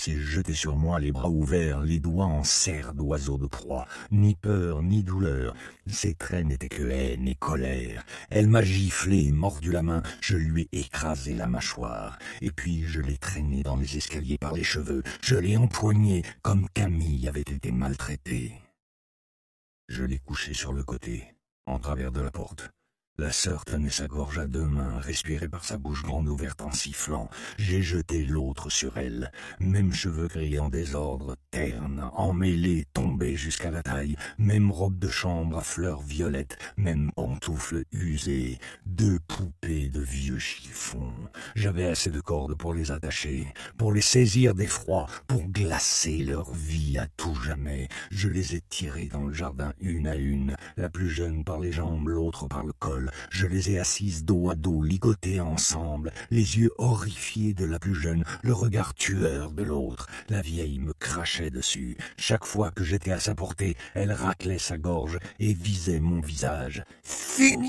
s'est jeté sur moi, les bras ouverts, les doigts en serre d'oiseau de proie. Ni peur, ni douleur. Ses traits n'étaient que haine et colère. Elle m'a giflé, mordu la main, je lui ai écrasé la mâchoire. Et puis je l'ai traîné dans les escaliers par les cheveux. Je l'ai empoigné comme Camille avait été maltraitée. Je l'ai couché sur le côté, en travers de la porte. La sœur tenait sa gorge à deux mains, respirait par sa bouche grande ouverte en sifflant. J'ai jeté l'autre sur elle. Même cheveux gris en désordre, ternes, emmêlés, tombés jusqu'à la taille. Même robe de chambre à fleurs violettes, même pantoufles usées. 2 poupées de vieux chiffons. J'avais assez de cordes pour les attacher, pour les saisir d'effroi, pour glacer leur vie à tout jamais. Je les ai tirées dans le jardin une à une, la plus jeune par les jambes, l'autre par le col. Je les ai assises dos à dos, ligotées ensemble, les yeux horrifiés de la plus jeune, le regard tueur de l'autre. La vieille me crachait dessus. Chaque fois que j'étais à sa portée, elle raclait sa gorge et visait mon visage. « Fumier !»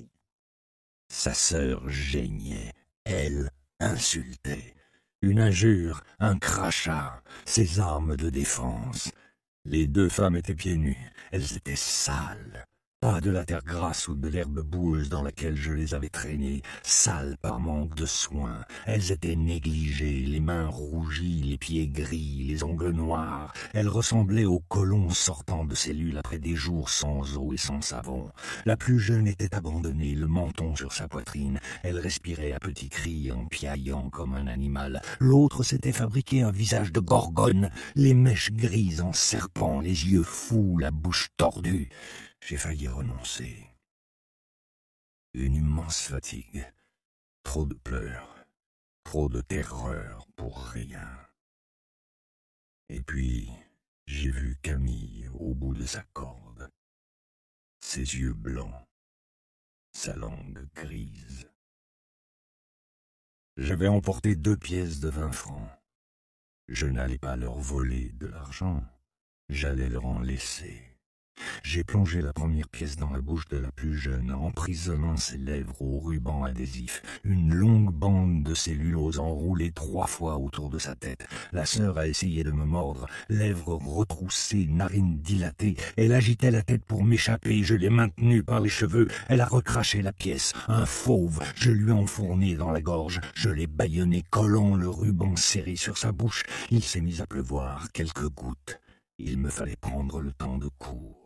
Sa sœur geignait, elle insultait. Une injure, un crachat, ses armes de défense. Les 2 femmes étaient pieds nus, elles étaient sales. Pas de la terre grasse ou de l'herbe boueuse dans laquelle je les avais traînées, sales par manque de soin. Elles étaient négligées, les mains rougies, les pieds gris, les ongles noirs. Elles ressemblaient aux colons sortant de cellules après des jours sans eau et sans savon. La plus jeune était abandonnée, le menton sur sa poitrine. Elle respirait à petits cris en piaillant comme un animal. L'autre s'était fabriqué un visage de gorgone, les mèches grises en serpent, les yeux fous, la bouche tordue. J'ai failli renoncer. Une immense fatigue, trop de pleurs, trop de terreur pour rien. Et puis, j'ai vu Camille au bout de sa corde, ses yeux blancs, sa langue grise. J'avais emporté 2 pièces de 20 francs. Je n'allais pas leur voler de l'argent, j'allais leur en laisser. J'ai plongé la première pièce dans la bouche de la plus jeune, emprisonnant ses lèvres au ruban adhésif, une longue bande de cellulose enroulée 3 fois autour de sa tête. La sœur a essayé de me mordre, lèvres retroussées, narines dilatées. Elle agitait la tête pour m'échapper, je l'ai maintenue par les cheveux. Elle a recraché la pièce, un fauve, je lui ai enfourné dans la gorge. Je l'ai bâillonné, collant le ruban serré sur sa bouche. Il s'est mis à pleuvoir, quelques gouttes. Il me fallait prendre le temps de court.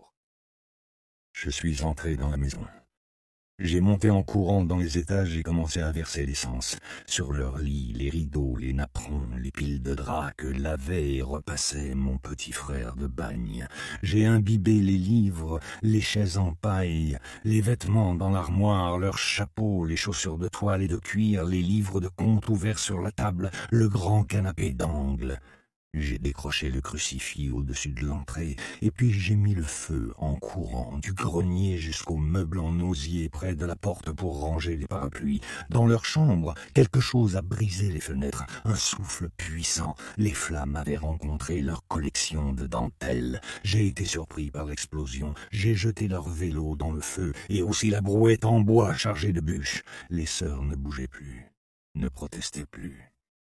Je suis entré dans la maison. J'ai monté en courant dans les étages et commencé à verser l'essence. Sur leur lit, les rideaux, les napperons, les piles de draps que lavait et repassait mon petit frère de bagne. J'ai imbibé les livres, les chaises en paille, les vêtements dans l'armoire, leurs chapeaux, les chaussures de toile et de cuir, les livres de contes ouverts sur la table, le grand canapé d'angle. J'ai décroché le crucifix au-dessus de l'entrée, et puis j'ai mis le feu en courant, du grenier jusqu'au meuble en osier près de la porte pour ranger les parapluies. Dans leur chambre, quelque chose a brisé les fenêtres, un souffle puissant. Les flammes avaient rencontré leur collection de dentelles. J'ai été surpris par l'explosion. J'ai jeté leur vélo dans le feu, et aussi la brouette en bois chargée de bûches. Les sœurs ne bougeaient plus, ne protestaient plus.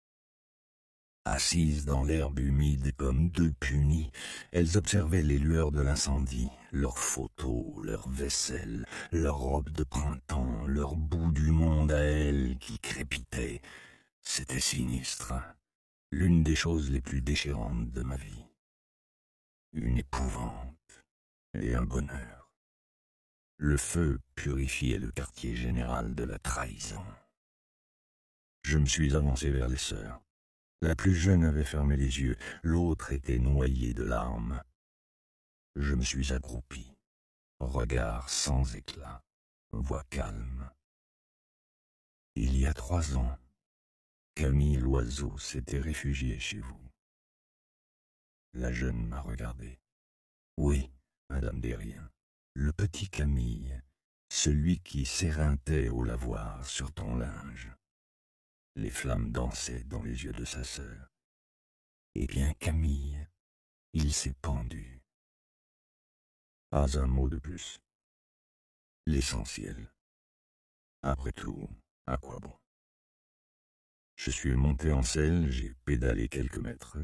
Assises dans l'herbe humide comme 2 punies, elles observaient les lueurs de l'incendie, leurs photos, leurs vaisselles, leurs robes de printemps, leur bout du monde à elles qui crépitait. C'était sinistre, l'une des choses les plus déchirantes de ma vie. Une épouvante et un bonheur. Le feu purifiait le quartier général de la trahison. Je me suis avancé vers les sœurs. La plus jeune avait fermé les yeux, l'autre était noyée de larmes. Je me suis accroupi, regard sans éclat, voix calme. Il y a 3 ans, Camille Loiseau s'était réfugiée chez vous. La jeune m'a regardé. Oui, Madame Desriens, le petit Camille, celui qui s'éreintait au lavoir sur ton linge. Les flammes dansaient dans les yeux de sa sœur. Eh bien, Camille, il s'est pendu. Pas un mot de plus. L'essentiel. Après tout, à quoi bon? Je suis monté en selle, j'ai pédalé quelques mètres,